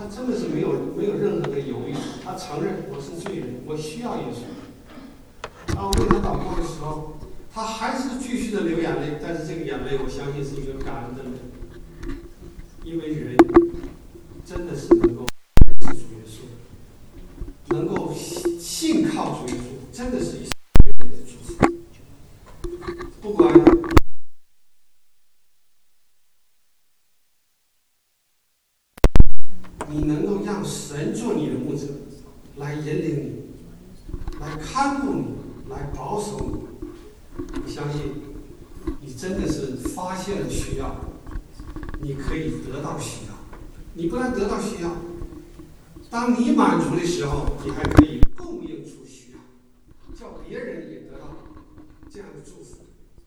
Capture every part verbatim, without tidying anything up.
他真的是没有没有任何的犹豫，他承认我是罪人，我需要耶稣。当我为他祷告的时候，他还是继续的流眼泪，但是这个眼泪，我相信是一个感恩的泪，因为人真的是能够认识主耶稣，能够信靠主耶稣，真的是一生的祝福。不管你能够让神做你的牧者，来引领你，来看顾你，来保守你，我相信你真的是发现了需要，你可以得到需要。你不但得到需要，当你满足的时候，你还可以供应出需要，叫别人也得到这样的祝福。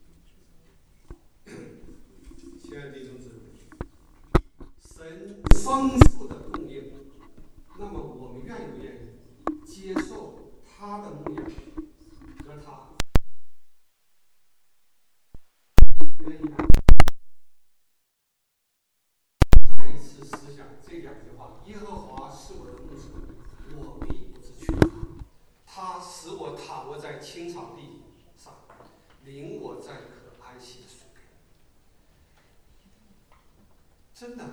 亲爱的弟兄姊妹，神丰富的供应，那么我们愿不愿意接受他的牧养和他？愿意吗？再一次思想这两句话：耶和华是我的牧者，我必不致缺乏。他使我躺卧在青草地上，领我在可安息的水边。真的，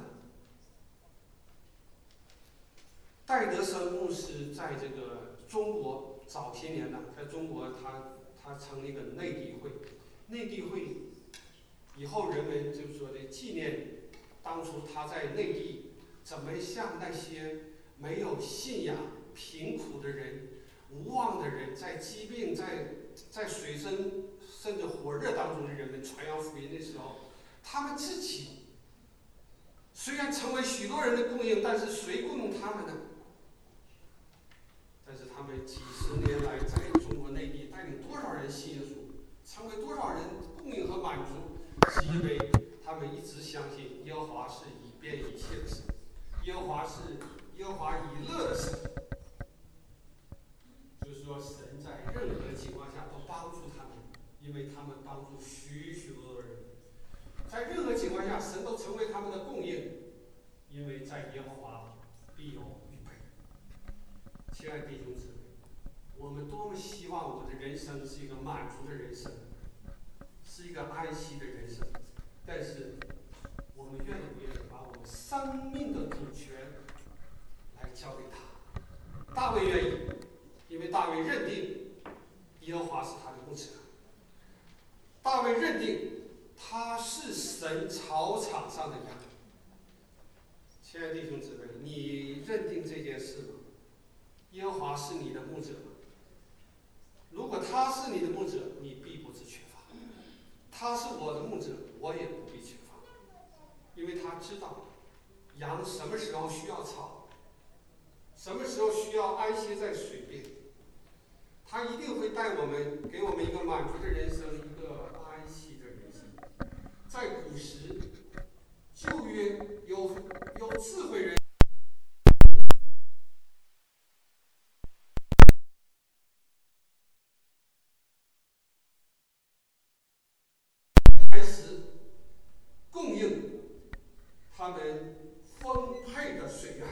戴德生牧师在这个中国早些年呢，在中国他他成立一个内地会，内地会以后人们就是说的纪念当初他在内地怎么向那些没有信仰、贫苦的人、无望的人，在疾病、在在水深甚至火热当中的人们传扬福音的时候，他们自己虽然成为许多人的供应，但是谁供应他们呢？但是他们几十年来在中国内地带领多少人信耶稣，成为多少人供应和满足，是因为他们一直相信耶和华是以变一切的神，耶和华是耶和华以乐的神，就是说神在任何情况下都帮助他们，因为他们帮助许许多多人，在任何情况下神都成为他们的供应，因为在耶和华必有预备。亲爱的弟兄姊妹，我们多么希望我们的人生是一个满足的人生，是一个安息的人生，但是我们愿意不愿意把我们生命的主权来交给他？大卫愿意，因为大卫认定耶和华是他的牧者，大卫认定他是神草场上的羊。亲爱的弟兄姊妹，你认定这件事吗？耶和华是你的牧者吗？如果他是你的牧者，你必不致缺乏。他是我的牧者，我也不必缺乏，因为他知道羊什么时候需要草，什么时候需要安歇在水边，他一定会带我们，给我们一个满足的人生，一个安息的人生。在古时，旧约有有智慧人开始供应他们丰沛的水源，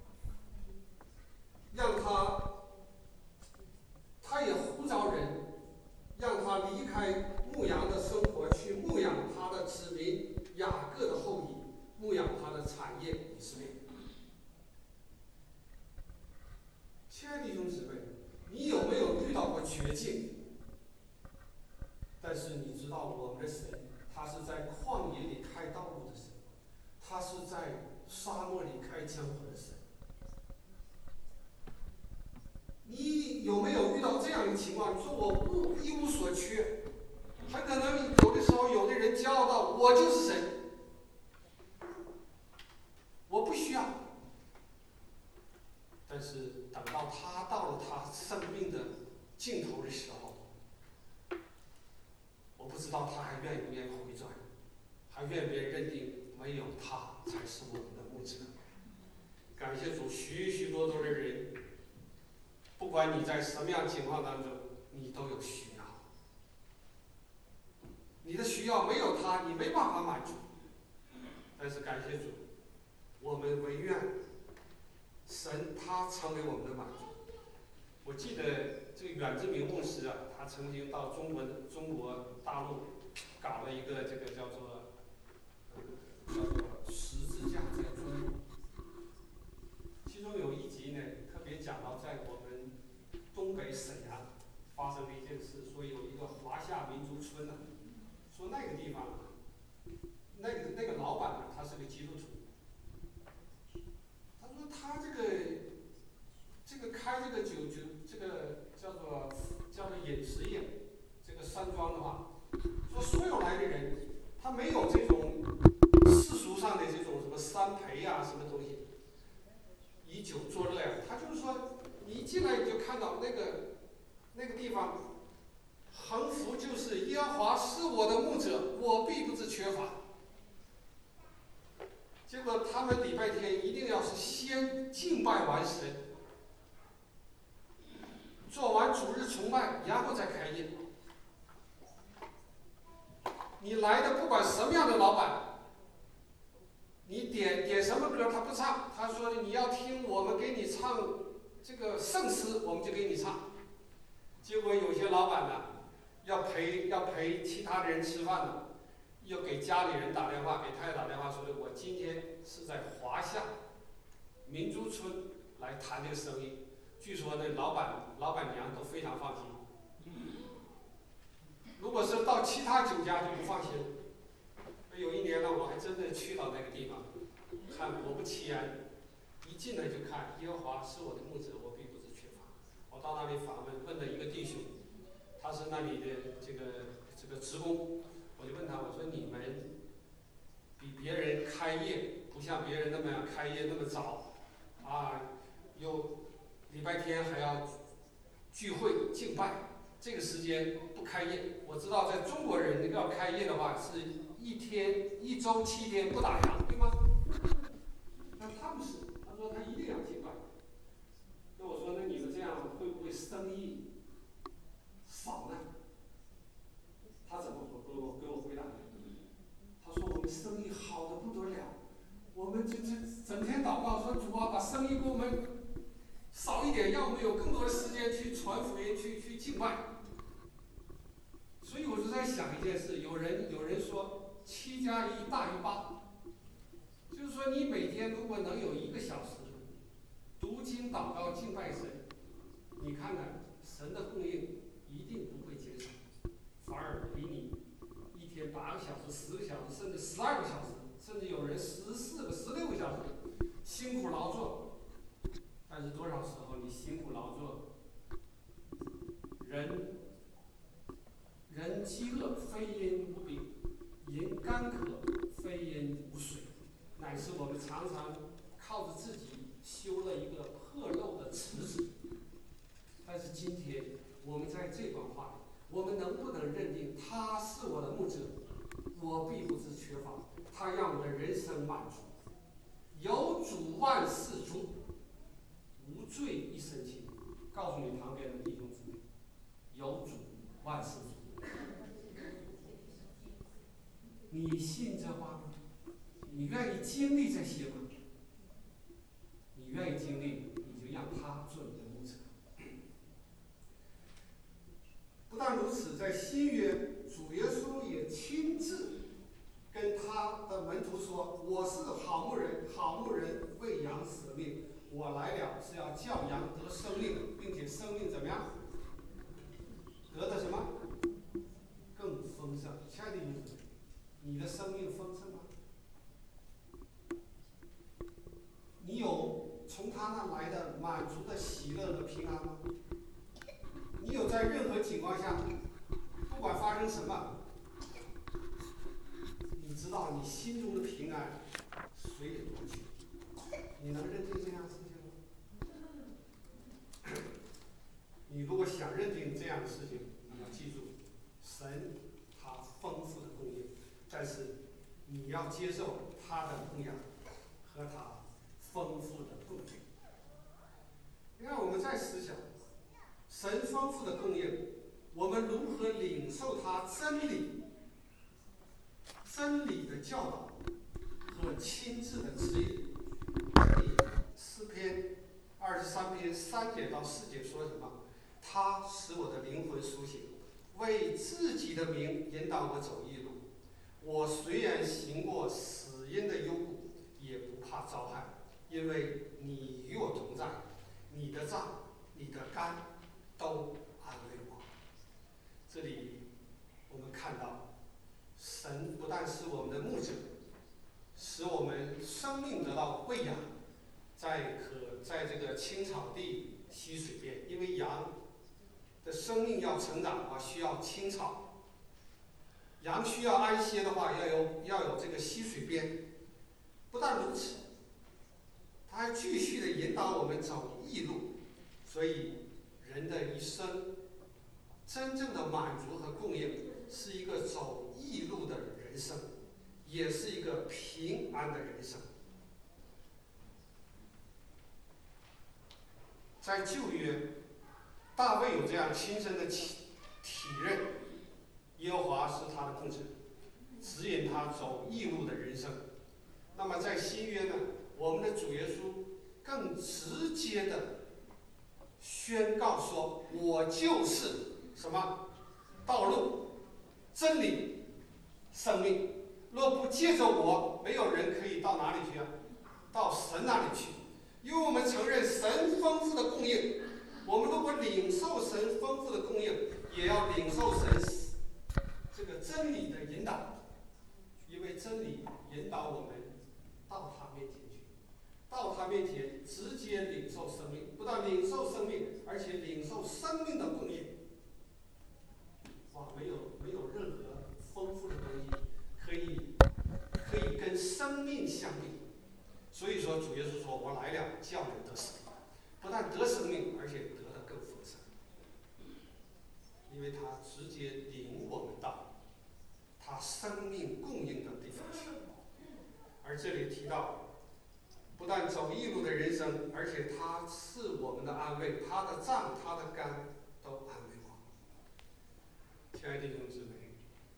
让他他也呼召人，让他离开牧羊的生活，去牧养他的子民雅各的后裔，牧养他的产业以色列。亲爱的弟兄姊妹，你有没有遇到过绝境？但是你知道我们的神，他是在旷野里开道路的神，他是在沙漠里开江河的神。你有没有遇到这样的情况？你说我不一无所缺，很可能有的时候有的人骄傲到我就是神，我不需要。但是等到他到了他生命的尽头的时候，我不知道他还愿不愿意回转，还愿不愿意认定没有他才是我们的牧者。感谢主，许许多多的人，不管你在什么样情况当中，你都有需要。你的需要没有他，你没办法满足。但是感谢主，我们唯愿神他成为我们的满足。我记得这个远志明牧师啊，他曾经到中国中国大陆搞了一个这个叫做呃叫做十字架在中国，其中有一集呢特别讲到在我们东北沈阳发生了一件事，说有一个华夏民族村呢、啊，说那个地方啊，那个那个老板呢，他是个基督徒，他说他这个这个开这个酒酒这个叫做叫做饮食业，这个山庄的话，说所有来的人，他没有这种世俗上的这种什么三陪啊什么东西，以酒作乐呀、啊，他就是说你一进来你就看到那个那个地方。横幅就是耶和华是我的牧者，我必不致缺乏。结果他们礼拜天一定要是先敬拜完神，做完主日崇拜，然后再开业。你来的不管什么样的老板，你点点什么歌他不唱，他说你要听我们给你唱这个圣诗，我们就给你唱。结果有些老板呢。要陪要陪其他的人吃饭呢，又给家里人打电话，给太太打电话说的，我今天是在华夏民族村来谈这个生意。据说呢，老板老板娘都非常放心。如果是到其他酒家就不放心。有一年呢，我还真的去到那个地方，看果不其然，一进来就看耶和华是我的牧者，我必不致缺乏。我到那里访问，问了一个弟兄。他是那里的这个这个职工，我就问他，我说你们比别人开业不像别人那么样开业那么早，啊，又礼拜天还要聚会敬拜，这个时间不开业。我知道在中国人要开业的话，是一天一周七天不打烊，对吗？但他不是，他说他一定要敬拜。那我说那你们这样会不会生意？少呢？他怎么给我给我回答的？他说我们生意好的不得了，我们这这整天祷告说主啊，把生意给我们少一点，让我们有更多的时间去传福音，去去敬拜。所以我就在想一件事，有人有人说七加一大于八，就是说你每天如果能有一个小时读经祷告敬拜神，你看看神的供应。一定不会减少，反而比你一天八个小时、十个小时，甚至十二个小时，甚至有人十四个、十六个小时辛苦劳作。但是多少时候你辛苦劳作，人人饥饿非因无饼，人干渴非因无水，乃是我们常常靠着自己修了一个破漏的池子。但是今天。我们在这段话里，我们能不能认定他是我的牧者，我必不致缺乏，他让我的人生满足，有主万事足，无罪一身轻。告诉你旁边的弟兄姊妹，有主万事足。你信这话吗？你愿意经历这些吗？你愿意经历，你就让他做你的牧者。不但如此，在新约，主耶稣也亲自跟他的门徒说：“我是好牧人，好牧人为羊舍命。我来了是要叫羊得生命，并且生命怎么样？得的什么？更丰盛。”亲爱的弟兄姊妹，你的生命丰盛吗？你有从他那来的满足的喜乐和平安吗？你有在任何情况下，不管发生什么，你知道你心中的平安随你过去，你能认定这样的事情吗？你如果想认定这样的事情，你要记住，神他丰富的供应，但是你要接受他的供养和他丰富的供给。你看，我们再思想。神丰富的供应，我们如何领受他真理、真理的教导和亲自的指引？诗篇节三节到四节说什么？他使我的灵魂苏醒，为自己的名引导我走义路。我虽然行过死荫的幽谷，也不怕遭害，因为你与我同在，你的杖、你的竿都安慰我。这里我们看到，神不但是我们的牧者，使我们生命得到喂养，在可在这个青草地、溪水边，因为羊的生命要成长的话，需要青草。羊需要安歇的话，要有要有这个溪水边。不但如此，他还继续的引导我们走义路。所以，人的一生真正的满足和供应，是一个走义路的人生，也是一个平安的人生。在旧约，大卫有这样亲身的体体认，耶和华是他的牧者，指引他走义路的人生。那么在新约呢，我们的主耶稣更直接的宣告说：“我就是什么道路、真理、生命。若不借着我，没有人可以到哪里去啊？到神那里去。因为我们承认神丰富的供应，我们如果领受神丰富的供应，也要领受神这个真理的引导。因为真理引导我们到他面前去，到他面前直接领受生命，不但领受生命，而且领受生命的供应。哇，没有没有任何丰富的东西可以可以跟生命相比。所以说，主耶稣说：“我来了，叫人得生命，不但得生命，而且得的更丰盛。”因为他直接领我们到他生命供应的地方去。而这里提到，不但走义路的人生，而且他是我们的安慰，他的杖、他的竿都安慰我。亲爱的弟兄姊妹，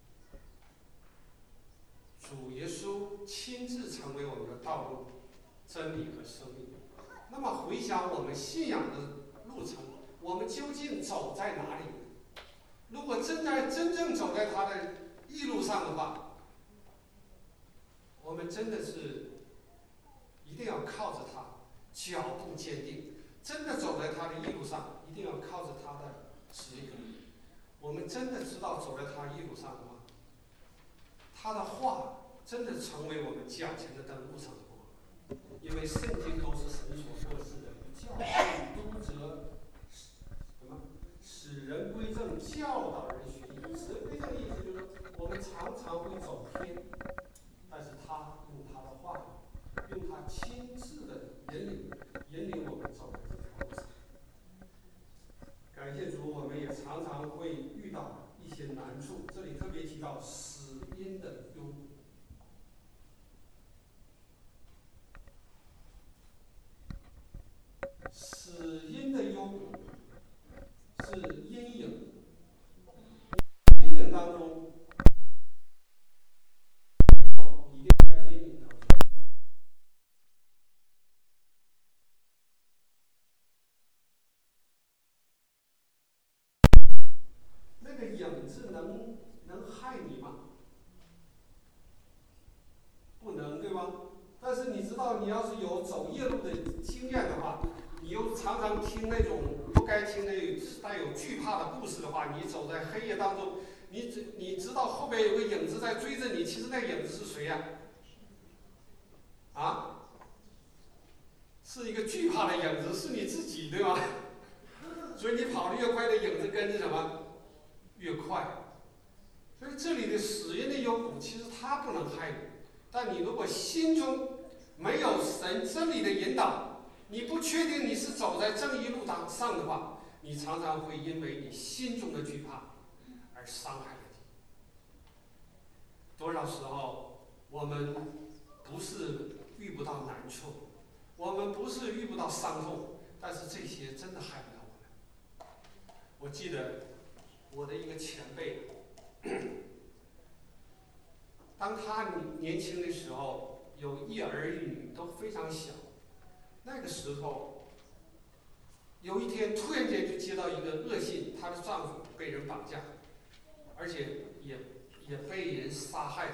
主耶稣亲自成为我们的道路、真理和生命。那么回想我们信仰的路程，我们究竟走在哪里？如果真在真正走在他的义路上的话，我们真的是一定要靠着他，脚步坚定，真的走在他的义路上，一定要靠着他的指引。我们真的知道走在他义路上的话，他的话真的成为我们脚前的灯，路上的光。因为圣经都是神所漠视的，教训、督责，什么使人归正，教导人学义。使人归正的意思就是说，我们常常会走偏，但是他用他的话语，用他亲自的引领，引领我们走在这条路上。感谢主，我们也常常会遇到一些难处。这里特别提到死因的忧谷。死因的幽谷是阴影，阴影当中，你一定在阴影当中。那个影子能能害你吗？不能，对吧？但是你知道，你要是有走夜路的经验的话，你又常常听那种不该听的带有惧怕的故事的话，你走在黑夜当中，你知你知道后边有个影子在追着你，其实那影子是谁呀、啊？啊？是一个惧怕的影子，是你自己，对吧？所以你跑得越快，的影子跟着什么越快。所以这里的死因的幽谷，其实它不能害你，但你如果心中没有神真理的引导，你不确定你是走在正义路上的话，你常常会因为你心中的惧怕而伤害了你。多少时候我们不是遇不到难处，我们不是遇不到伤痛，但是这些真的害不了我们。我记得我的一个前辈，当他年轻的时候，有一儿一女都非常小，那个时候有一天突然间就接到一个恶信，她的丈夫被人绑架，而且也也被人杀害了。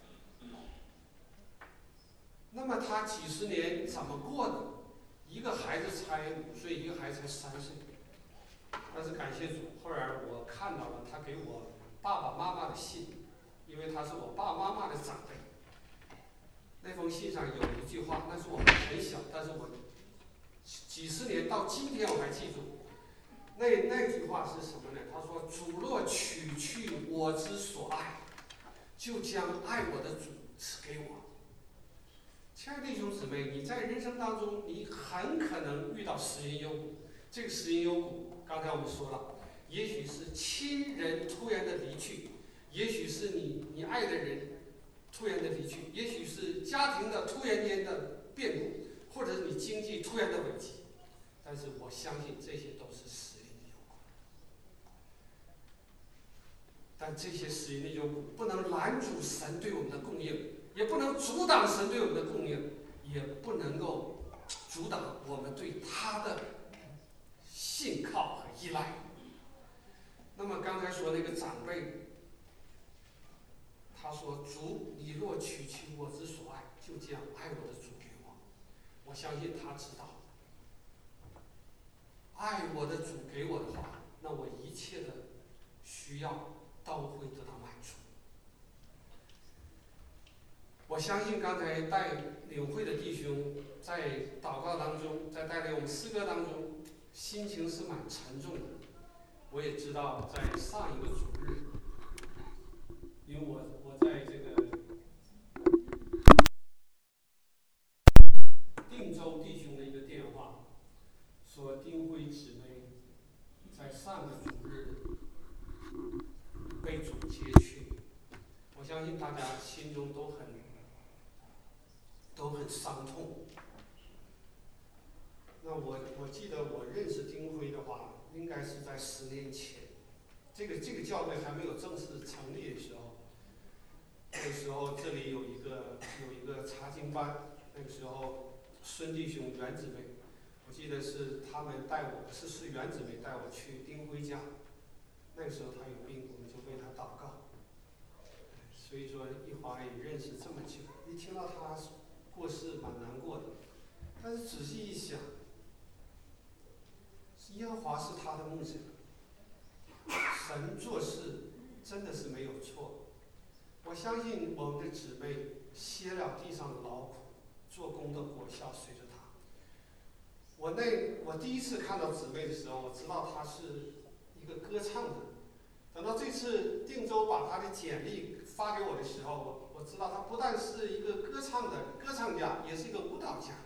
那么她几十年怎么过的？一个孩子才五岁，一个孩子才三岁。但是感谢主，后来我看到了他给我爸爸妈妈的信，因为他是我爸爸妈妈的长辈。那封信上有一句话，那是我很小，但是我几十年到今天我还记住。那那句话是什么呢？他说：“主若取去我之所爱，就将爱我的主赐给我。”亲爱的弟兄姊妹，你在人生当中，你很可能遇到十因幽谷。这个十因幽谷，刚才我们说了，也许是亲人突然的离去，也许是你你爱的人突然的离去，也许是家庭的突然间的变故，或者是你经济突然的危机。但是我相信这些都是十因的幽谷。但这些十因的幽谷不能拦阻神对我们的供应，也不能阻挡神对我们的供应，也不能够阻挡我们对他的信靠和依赖。那么刚才说那个长辈，他说：“主，你若取去我之所爱，就将爱我的主给我。”我相信他知道，爱我的主给我的话，那我一切的需要都会得到满足。我相信刚才带领会的弟兄在祷告当中，在带领我们诗歌当中，心情是蛮沉重的。我也知道，在上一个主日，因为我我在这个定州弟兄的一个电话，说丁辉姊妹在上个主日被主接去，我相信大家心中都很都很伤痛。那我我记得我认识丁辉的话，应该是在十年前，这个这个教会还没有正式成立的时候，那个时候这里有一个有一个查经班，那个时候孙弟兄、袁姊妹，我记得是他们带我，是是袁姊妹带我去丁辉家，那个时候他有病，我们就为他祷告。所以说一华也认识这么久，一听到他过世，蛮难过的。但是仔细一想，耶和华是他的牧者，神做事真的是没有错。我相信我们的姊妹歇了地上的劳苦，做工的果效随着他。我那我第一次看到姊妹的时候，我知道她是一个歌唱者。等到这次定州把她的简历发给我的时候，我我知道她不但是一个歌唱的歌唱家，也是一个舞蹈家。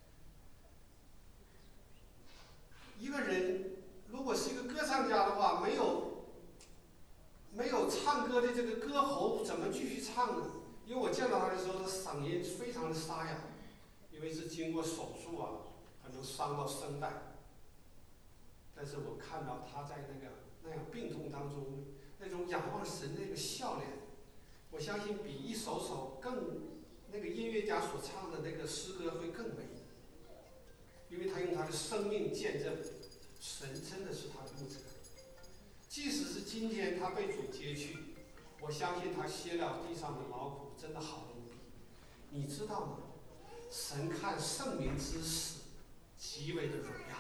一个人如果是一个歌唱家的话，没有没有唱歌的这个歌喉，怎么继续唱呢？因为我见到他的时候，他嗓音非常的沙哑，因为是经过手术啊，可能伤到声带。但是我看到他在那个那样病痛当中，那种仰望神的那个笑脸，我相信比一首首更那个音乐家所唱的那个诗歌会更美。因为他用他的生命见证，神真的是他的牧者。即使是今天他被主接去，我相信他歇了地上的劳苦，真的好无比。你知道吗？神看圣民之死极为的荣耀。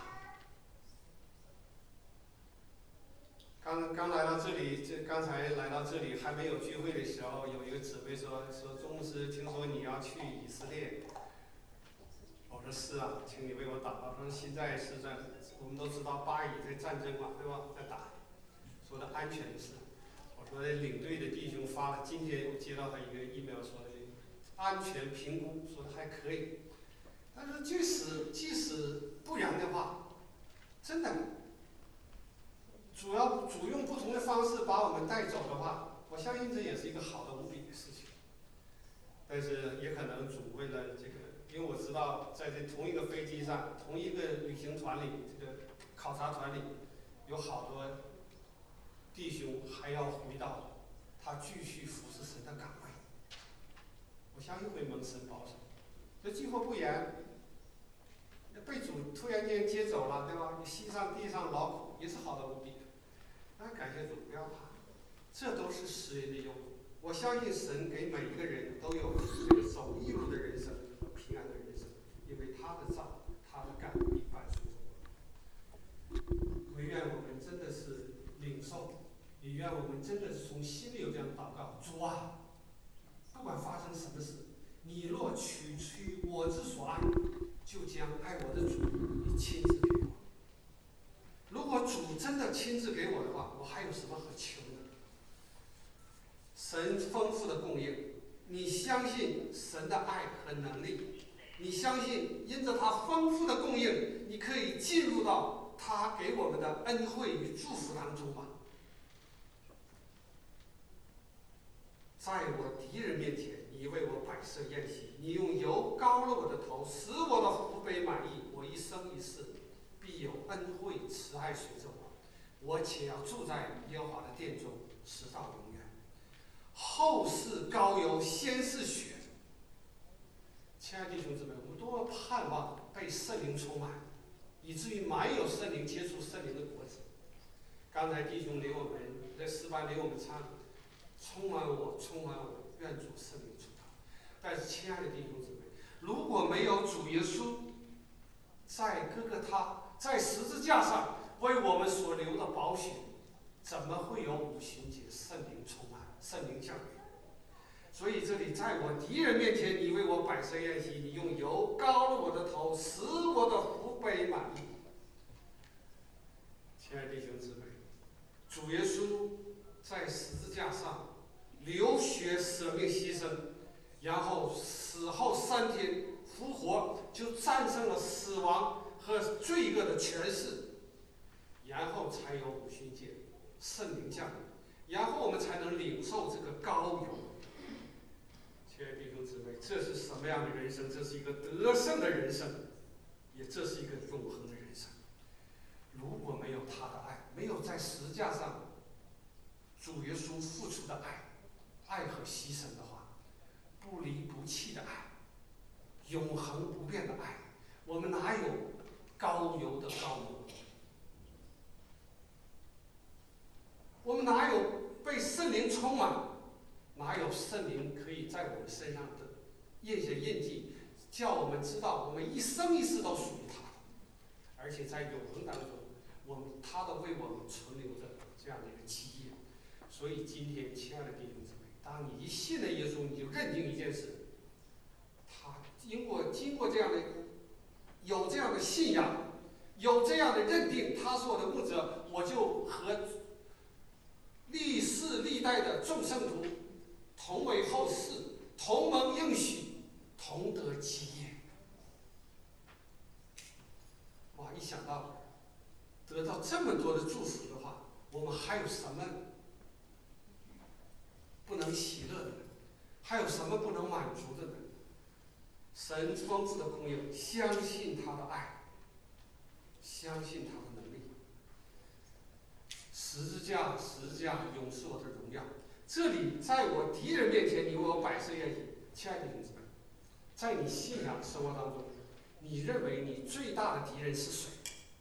刚刚来到这里，这刚才来到这里还没有聚会的时候，有一个姊妹说说钟牧师，听说你要去以色列。我说是啊，请你为我祷告。他说现在是在，我们都知道巴以在战争嘛，对吧？在打，说的安全的事。我说领队的弟兄发了，今天我接到他一个 email 说的安全评估，说的还可以。但是即使即使不然的话，真的，主要主用不同的方式把我们带走的话，我相信这也是一个好的无比的事情。但是也可能主为了这个。因为我知道，在这同一个飞机上，同一个旅行团里，这个考察团里，有好多弟兄还要回到他继续服侍神的岗位。我相信会蒙神保守。这计划不严，被主突然间接走走了，对吧？你膝上地上劳苦也是好的无比的。那感谢主，不要怕，这都是时人的忧苦。我相信神给每一个人都有这个走义路的人生和平安的人生，因为他的账、他的感必伴随着我。唯愿我们真的是领受，也愿我们真的是从心里有这样祷告：主啊，不管发生什么事，你若取取我之所爱，就将爱我的主你亲自给我。如果主真的亲自给我的话，我还有什么可求的？神丰富的供应，你相信神的爱和能力，你相信因着他丰富的供应，你可以进入到他给我们的恩惠与祝福当中吗？在我敌人面前，你为我摆设宴席，你用油膏了我的头，使我的福杯满溢。我一生一世必有恩惠慈爱随着我，我且要住在耶和华的殿中，直到永远。后世膏油，先是血。亲爱的弟兄姊妹，我们多么盼望被圣灵充满，以至于满有圣灵，结出圣灵的果子。刚才弟兄领我们在诗班领我们唱，充满我，充满我，愿主圣灵出他。但是，亲爱的弟兄姊妹，如果没有主耶稣在哥哥他在十字架上为我们所流的宝血，怎么会有五旬节圣灵充满、圣灵降临？所以这里，在我敌人面前，你为我摆设宴席，你用油膏了我的头，使我的福杯满溢。亲爱的弟兄姊妹，主耶稣在十字架上流血舍命牺牲，然后死后三天复活，就战胜了死亡和罪恶的权势，然后才有五旬节圣灵降临，然后我们才能领受这个膏油。亲爱的弟兄姊妹，这是什么样的人生？这是一个得胜的人生，也这是一个永恒的人生。如果没有他的爱，没有在十字架上主耶稣付出的爱、爱和牺牲的话，不离不弃的爱，永恒不变的爱，我们哪有膏油的膏油？我们哪有被圣灵充满？哪有圣灵可以在我们身上的印下印记，叫我们知道我们一生一世都属于他的，而且在永恒当中，我们他都为我们存留着这样的一个基业。所以今天，亲爱的弟兄姊妹，当你一信了耶稣，你就认定一件事：他经过经过这样的有这样的信仰，有这样的认定，他是我的牧者，我就和历世历代的众圣徒同为后世，同蒙应许，同得基业。哇！一想到得到这么多的祝福的话，我们还有什么不能喜乐的呢？还有什么不能满足的呢？神丰富的供应，相信他的爱，相信他的能力。十字架，十字架永是我的荣耀。这里，在我敌人面前，你为我摆设宴席。亲爱的弟兄姊妹，在你信仰生活当中，你认为你最大的敌人是谁？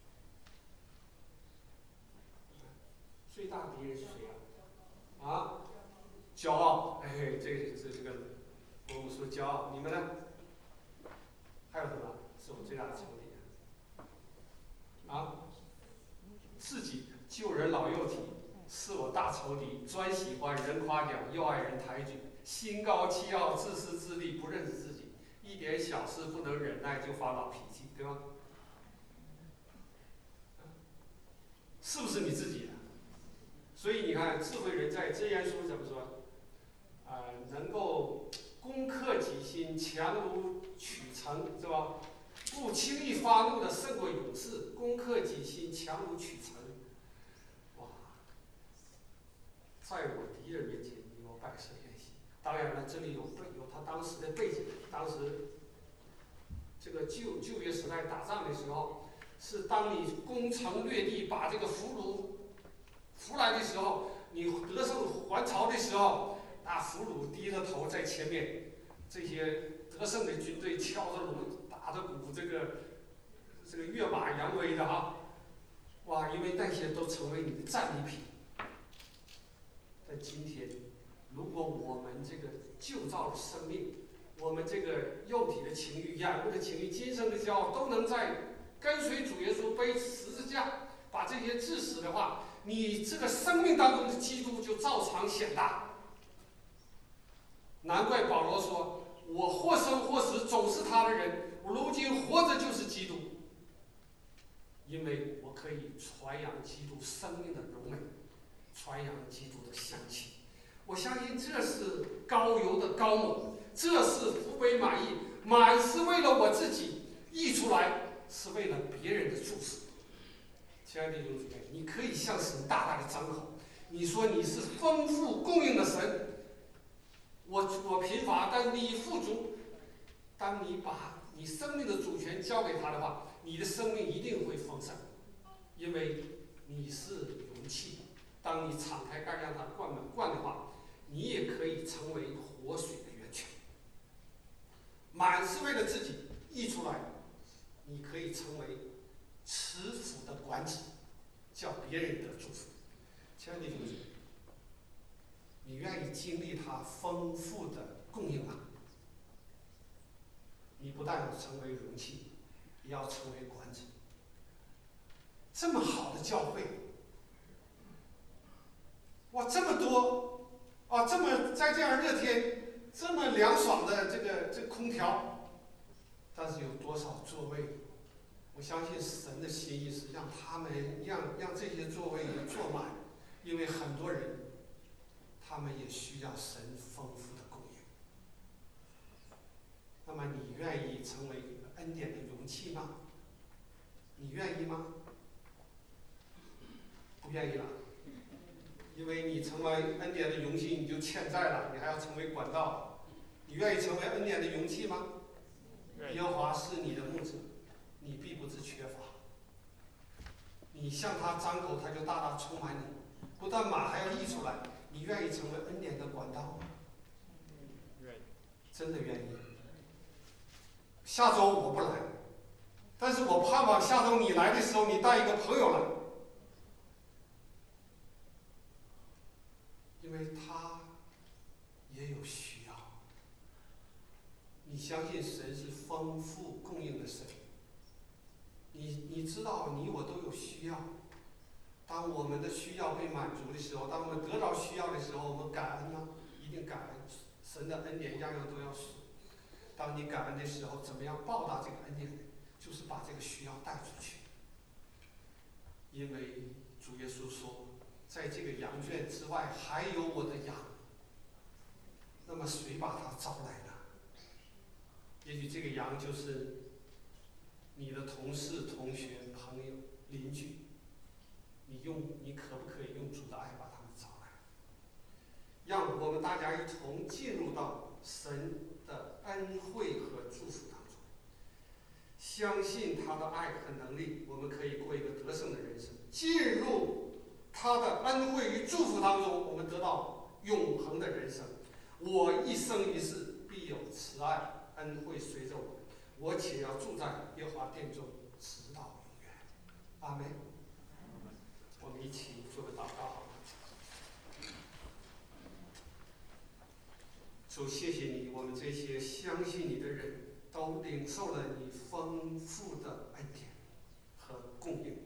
最大的敌人是谁啊？啊？骄傲。哎，这个是这个，我们说骄傲。你们呢？还有什么是我最大的仇敌？啊？自己救人老幼体。是我大仇敌，专喜欢人夸奖，又爱人抬举，心高气傲，自私自利，不认识自己，一点小事不能忍耐就发老脾气，对吗？是不是你自己的？所以你看，智慧人在箴言书怎么说？啊、呃，能够攻克己心，强如取成，是吧？不轻易发怒的胜过勇士，攻克己心，强如取成。在我敌人面前，你我摆设宴席。当然了，这里有背有他当时的背景。当时这个旧旧约时代打仗的时候，是当你攻城略地，把这个俘虏俘来的时候，你得胜还朝的时候，那俘虏低着头在前面，这些得胜的军队敲着锣打着鼓，这个这个跃马扬威的哈，哇，因为那些都成为你的战利品。在今天，如果我们这个旧造的生命，我们这个肉体的情欲、眼目的情欲、今生的骄傲，都能在跟随主耶稣背十字架，把这些治死的话，你这个生命当中的基督就照常显大。难怪保罗说：“我或生或死，总是他的人。我如今活着就是基督，因为我可以传扬基督生命的荣美，传扬基督的香气。我相信这是高油的高抹，这是福杯满溢，满是为了我自己，溢出来是为了别人的祝福。”亲爱的弟兄姊妹，你可以向神大大的张口，你说你是丰富供应的神。我我贫乏，但你富足。当你把你生命的主权交给他的话，你的生命一定会丰盛，因为你是容器。当你敞开盖让它灌满灌的话，你也可以成为活水的源泉。满是为了自己溢出来，你可以成为慈福的管子，叫别人得祝福。亲爱的弟兄姊妹，你愿意经历他丰富的供应吗？你不但要成为容器，也要成为管子。这么好的教会，哇，这么多啊，这么在这样热天，这么凉爽的这个这个空调，但是有多少座位？我相信神的心意是让他们让让这些座位坐满，因为很多人他们也需要神丰富的供应。那么你愿意成为恩典的容器吗？你愿意吗？不愿意了，因为你成为恩典的容器，你就欠债了，你还要成为管道。你愿意成为恩典的容器吗？耶和华是你的牧者，你必不致缺乏。你向他张口，他就大大充满你，不但马还要溢出来。你愿意成为恩典的管道吗？真的愿意。下周我不来，但是我盼望下周你来的时候，你带一个朋友来，因为他也有需要。你相信神是丰富供应的神，你你知道你我都有需要。当我们的需要被满足的时候，当我们得到需要的时候，我们感恩吗？一定感恩。神的恩典样样都要数。当你感恩的时候，怎么样报答这个恩典？就是把这个需要带出去。因为主耶稣说，在这个羊圈之外还有我的羊。那么谁把他招来呢？也许这个羊就是你的同事、同学、朋友、邻居。你用，你可不可以用主的爱把他们招来？让我们大家一同进入到神的恩惠和祝福当中，相信他的爱和能力，我们可以过一个得胜的人生。进入他的恩惠与祝福当中，我们得到永恒的人生。我一生一世必有慈爱恩惠随着我，我且要住在耶和华殿中，直到永远。阿门。我们一起做个祷告好吗？主，谢谢你，我们这些相信你的人都领受了你丰富的恩典和供应。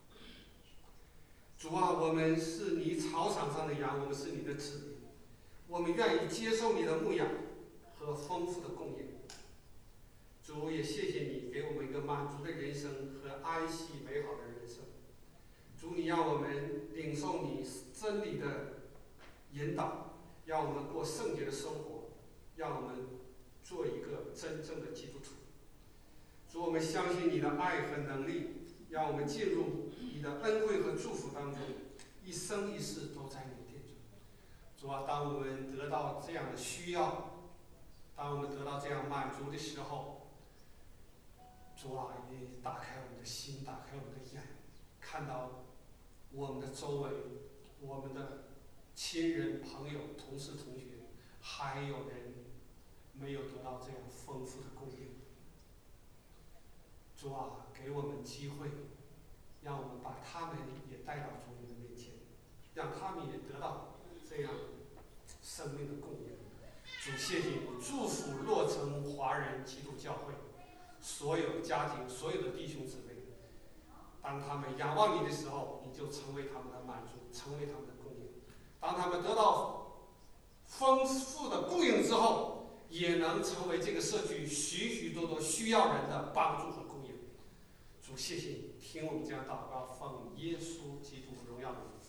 主啊，我们是你草场上的羊，我们是你的子民，我们愿意接受你的牧养和丰富的供应。主，也谢谢你给我们一个满足的人生和安息美好的人生。主，你让我们领受你真理的引导，让我们过圣洁的生活，让我们做一个真正的基督徒。主，我们相信你的爱和能力，让我们进入你的恩惠和祝福当中，一生一世都在你殿中。主啊，当我们得到这样的需要，当我们得到这样满足的时候，主啊，也打开我们的心，打开我们的眼，看到我们的周围，我们的亲人、朋友、同事、同学，还有人没有得到这样丰富的供应。 主啊，给我们机会，让我们把他们也带到主你的面前，让他们也得到这样生命的供应。主，谢谢你祝福洛城华人基督教会所有的家庭、所有的弟兄姊妹。当他们仰望你的时候，你就成为他们的满足，成为他们的供应。当他们得到丰富的供应之后，也能成为这个社区许许多多需要人的帮助和供应。主，谢谢你听我们这样祷告，奉耶稣基督荣耀的名。